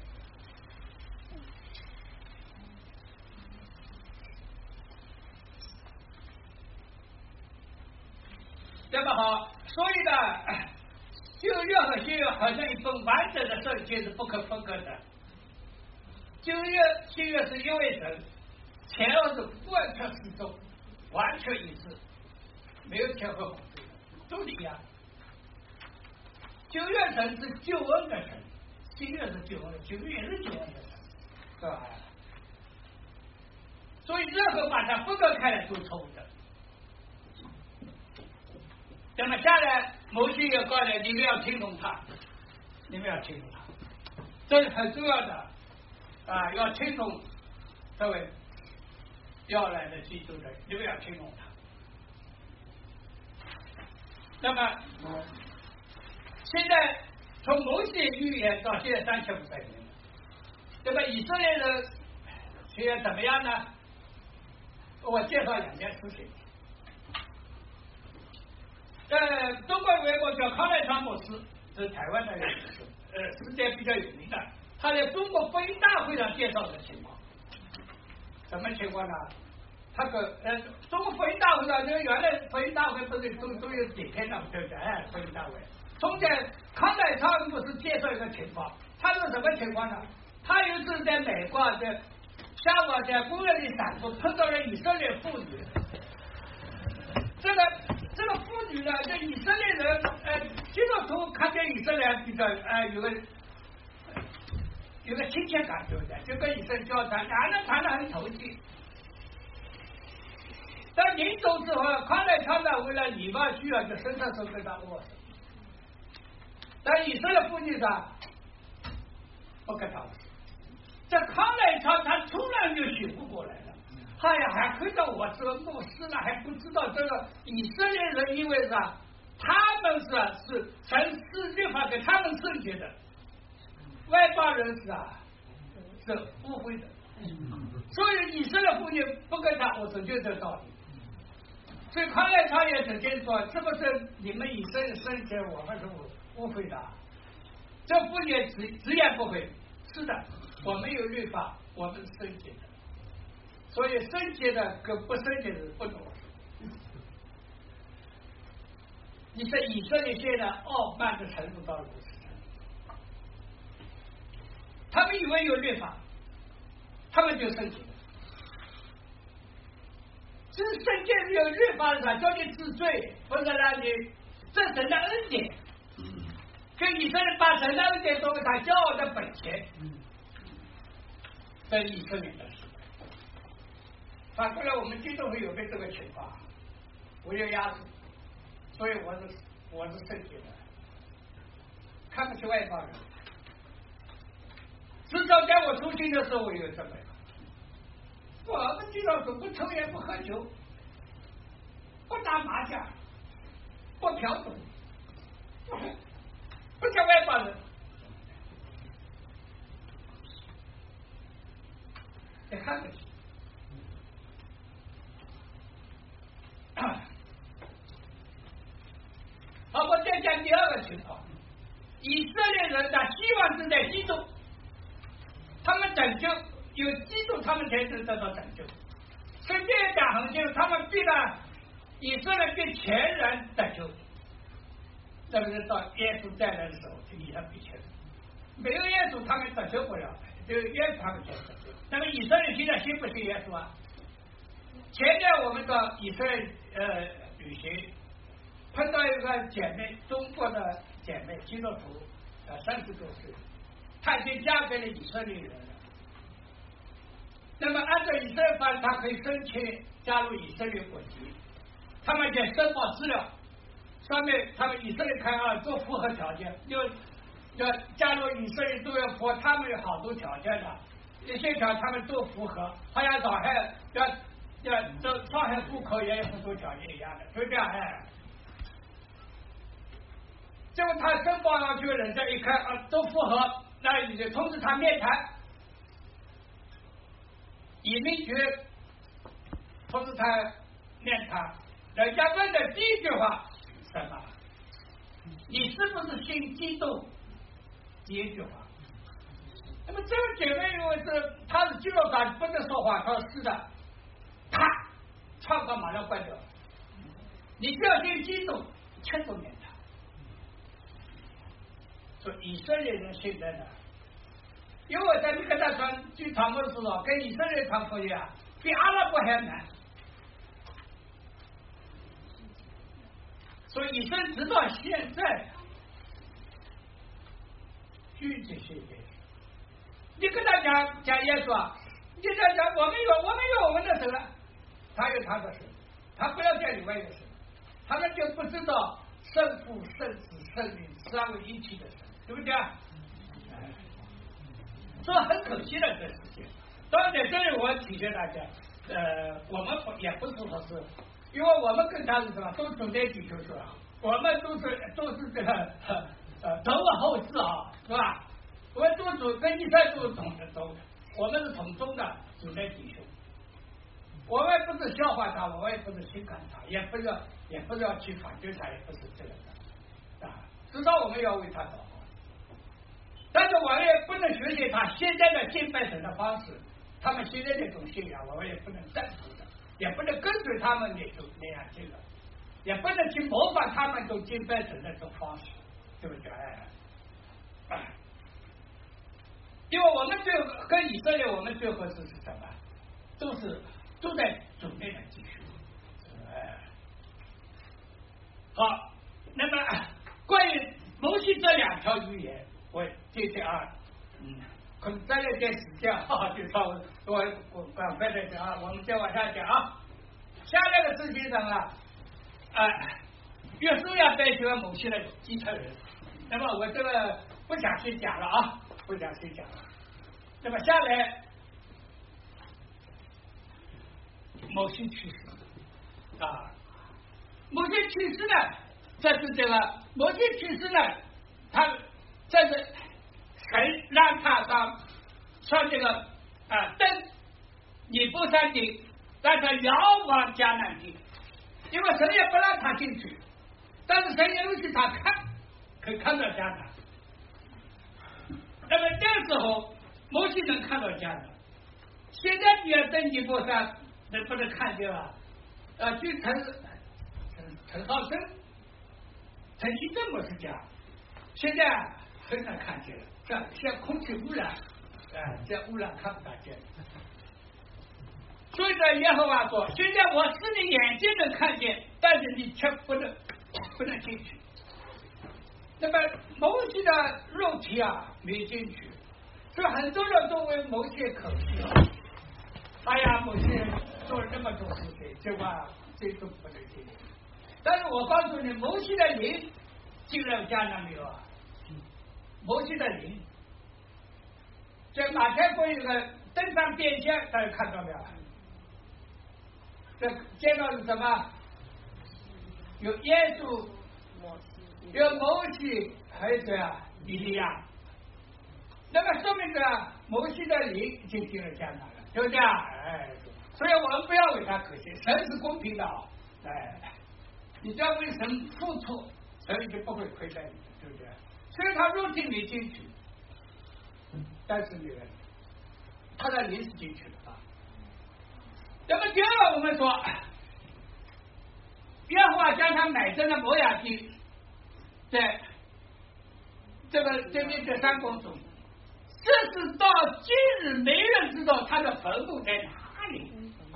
那么好，所以呢，旧约和新约好像一份完整的圣经是不可分割的。旧约、新约是一位神，前后是贯彻始终，完全一致，没有前后后缀，都一样。旧约神是救恩的神，新约是救恩的，旧约也是救恩的神，是吧？所以任何把它分割开来都错误的。那么下来，某些有告诉你们要听懂它，你们要听懂它，这是很重要的啊！要听懂这位要来的基督的，你们要听懂它。那么现在从某些预言到现在三千五百年了，那么以色列人现在怎么样呢？我介绍两件事情。呃，中国有一个叫康乃昌牧师，是台湾的人，呃，世界比较有名的。他在中国福音大会上介绍的情况，什么情况呢？他个呃，中国福音大会上，就原来福音大会不是都都有几天的，对不对？哎，福音大会，从前康乃昌牧师介绍一个情况，他是什么情况呢？他有一次在美国的下午在公园里散步，碰到了以色列妇女，这个。这个妇女呢，这以色列人，呃，基督徒看见以色列比较，呃，有个有个亲切感，对不对？就跟以色列交谈，两人谈得很投机。但临走之后，康乃昌呢，为了礼貌需要，就伸出手跟他握手。但以色列妇女呢，不跟他握手。这康乃昌他突然就醒悟过来了。哎呀，还亏到我这个牧师了，还不知道这个以色列人，因为啥？他们是啊是神施律法给他们圣洁的，外邦人是啊是污秽的，所以以色列妇女不跟他，我这就这道理。所以康乃昌也曾经说，是不是你们以色列圣洁，我们是污秽的？这妇女直直言不讳，是的，我们有律法，我们是圣洁的。所以圣洁的跟不圣洁的不同。你说以色列现在傲慢的程度到如此程度，他们以为有律法，他们就圣洁了。这圣洁是有律法的，叫你治罪，不是让你这神的恩典。跟以色列把神的恩典作为他骄傲的本钱，这是以色列的事。反过来，我们基督会有没有这个情况？我有压力，所以我是我是圣洁的，看不起外邦人。至少在我出行的时候，我有这么。我们基督徒不抽烟，不喝酒，不打麻将，不嫖赌，不不像外邦人。你看不起。好，我再讲第二个情况。以色列人的希望是在基督，他们拯救有基督，他们才能得到拯救。圣经讲很清楚，他们必然以色列必全然得救。这个是到耶稣再来的时候，就以他必全然。没有耶稣，他们得救不了，只有耶稣他们才得救。那么以色列现在信不信耶稣啊？前面我们到以色列呃旅行，碰到一个姐妹，中国的姐妹，基督徒，呃三十多岁，她已经嫁给了以色列人了。那么按照以色列法，她可以申请加入以色列国籍，他们在申报资料上面，他们以色列看啊都符合条件，要要加入以色列都要符合，他们有好多条件的，一些条他们都符合，好像早还要要这上海户口也有很多条件一样的，就这样哎。结果他申报上去的人家一看啊都符合，那你就通知他面谈。移民局通知他面谈，人家问的第一句话什么？你是不是心激动？第一句话。那么这个姐妹因为是她是肌肉感不能说话，她说是的，啪，窗户马上关掉。你不要心激动，全都面谈。说以色列人现在呢，因为我在你跟他传去传播的时候，跟以色列传福音啊，比阿拉伯还难。所以以色列直到现在，具体现在，你跟他讲讲耶稣啊，你跟他讲我们有我们有我们的神啊，他有他的神，他不要讲另外一个神，他们就不知道圣父、圣子、圣灵三位一体的神，对不对啊？所以很可惜的这事情。当然在这里我提醒大家，呃，我们也不是说是，因为我们跟他是什么，都走在地球上，我们都是都是这个呃头往后置啊，是吧？我们都走跟一山都是同的走的，我们是从中的走在地球。我们不是笑话他，我们也不是轻看他，也不是也不是要去反对他，也不是这个的啊，至少我们要为他祷告。但是我们也不能学习他现在的敬拜神的方式，他们现在那种信仰，我们也不能赞同的，也不能跟随他们那种那样这个，也不能去模仿他们都敬拜神的这种方式，对不对？哎，因为我们最后跟以色列，我们最后是是什么？都是都在主内的继续。哎，好，那么关于摩西这两条语言。我接着啊，嗯，可能再来点时间啊，就稍微我我赶快的讲啊，我们再往下讲啊。下来的事情上啊，啊，约书亚带去了某些的基层人，那么我这个不想去讲了啊，不想去讲了。那么下来，某些去世啊，某些去世呢，这是这个某些去世呢，他。这是神让他上上这个啊登尼布山顶，让他遥望迦南地，因为神也不让他进去，但是神也允许他看，可以看到迦南。那么这个时候，摩西能看到迦南，现在你要登尼布山，能不能看见了？啊，据陈陈陈浩生、陈其正博士讲，现在。很难看见了，像像空气污染，啊，这污染看不大见。所以在耶和华说：“现在我使你眼睛能看见，但是你却不能不能进去。”那么摩西的肉体啊没进去，所以很多人都为摩西可惜啊。哎呀，摩西做了那么多事情，结果最终不能进去。但是我告诉你，摩西的灵进了迦南没有啊？摩西的灵，在马太福音有个登上变相，大家看到没有？这见到是什么？有耶稣，有摩西，还有谁啊？以利亚。那么说明着摩西的灵已经进了迦南了，对不对啊？哎，所以我们不要为他可惜，神是公平的，哎，你只要为神付出，神就不会亏待你，对不对？虽然他肉体没进去，但是呢，他的灵是进去的啊。那么第二，我们说，耶和华将他买真的摩亚地，在这个这边这三公中，这是到今日没人知道他的坟墓在哪里。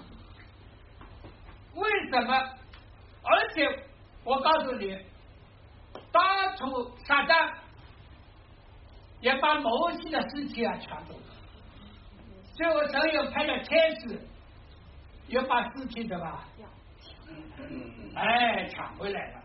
为什么？而且我告诉你，当初撒旦也把摩西的尸体啊抢走了，最后神又派了天使，又把尸体的吧，哎，抢回来了。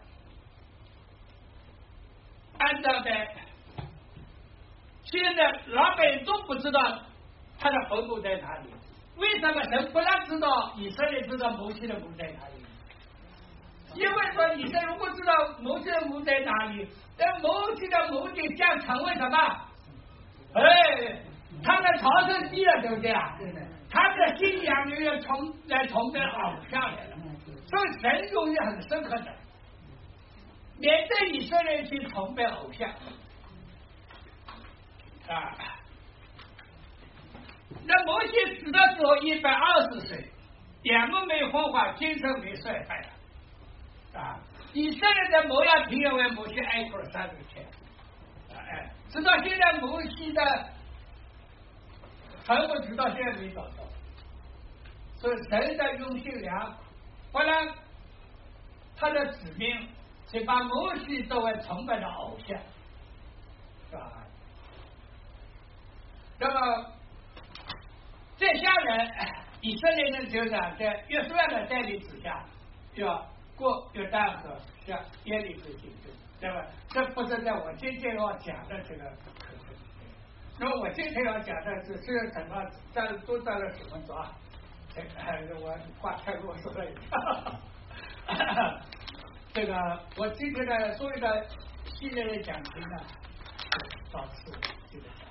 按照的，现在老百姓都不知道他的坟墓在哪里， 为什么神不让知道以色列知道摩西的墓在哪里？因为说以色列如果知道摩西的墓在哪里，那摩西的墓地将成为什么？哎，他的朝圣地了，对不对啊？他的信仰就要从来从这偶像来了，所以神用的很深刻的，免得以色列去崇拜偶像啊。那摩西死的时候一百二十岁，眼目没昏花，精神没衰败了啊。以色列的摩亚平原为摩西哀哭了三十天，哎，直到现在摩西的坟墓直到现在没找到，所以神的用心良苦，不然他的子民就把摩西作为崇拜的偶像，啊，那么接下来以色列人就讲在约书亚的带领之下，要过约旦河向耶利哥进军，对吧？这不是在我今天要讲的这个课程。那么我今天要讲的是这个怎么占多占了十分钟啊？这个我话太啰嗦了。这个我今天的所有的系列的讲题呢，到此这个。